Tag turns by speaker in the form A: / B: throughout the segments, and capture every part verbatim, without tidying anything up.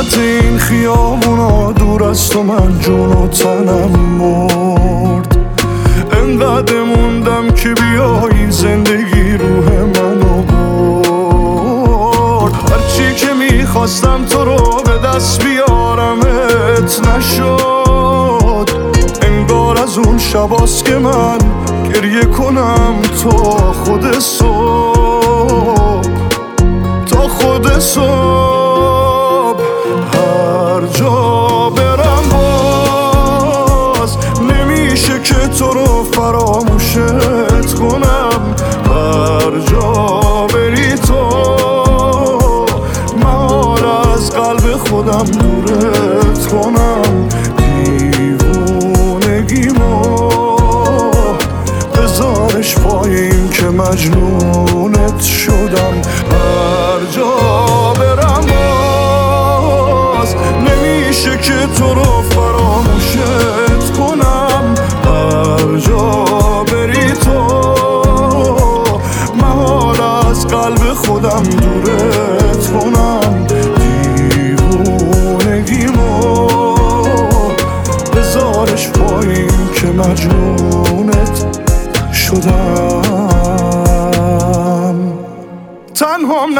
A: وسط این خیابونا دور از تو من جون و تنم مرد. انقدر موندم که بیایی زندگی روح منو برد. هرچی که میخواستم تو رو به دست بیارمت نشد. انگار از اون شباست که من گریه کنم تا خود صبح، تا خود صبح. هر جا برم باز نمیشه که تو رو فراموشت کنم. هر جا بری تو محال از قلب خودم دورت کنم. دیوونگیمو بذارش پای این که مجنونت شدم. هر جا برم باز نمیشه که تو رو فراموشت کنم. هر جا بری تو محال از قلب خودم دورت کنم. دیوونگیمو بذارش پای این که مجنونت شدم. تنهام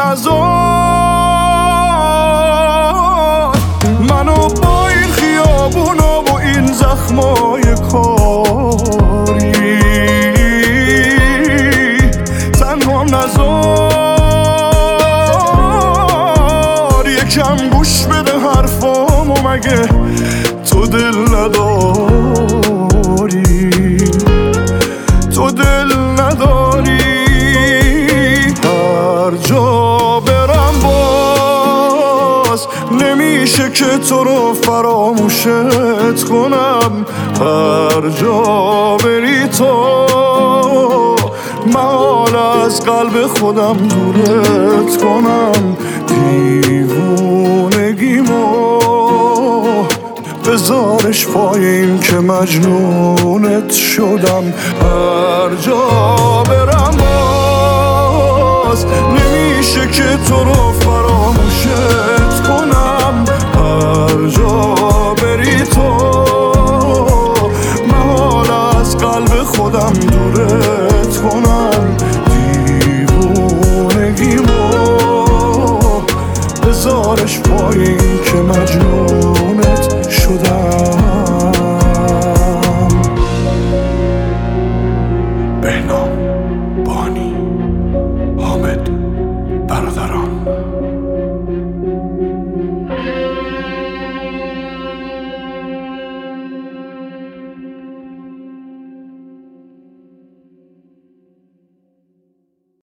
A: نذار منو با این خیابونا و این زخمای کاری. تنهام نذار یکم گوش بده حرفامو، مگه تو دل نداری؟ تو دل نداری؟ هر جا برم باز نمیشه که تو رو فراموشت کنم. هر جا بری تو محال از قلب خودم دورت کنم. دیوونگیمو بذارش پای این که مجنونت شدم. هر جا برم باز نمیشه که تو رو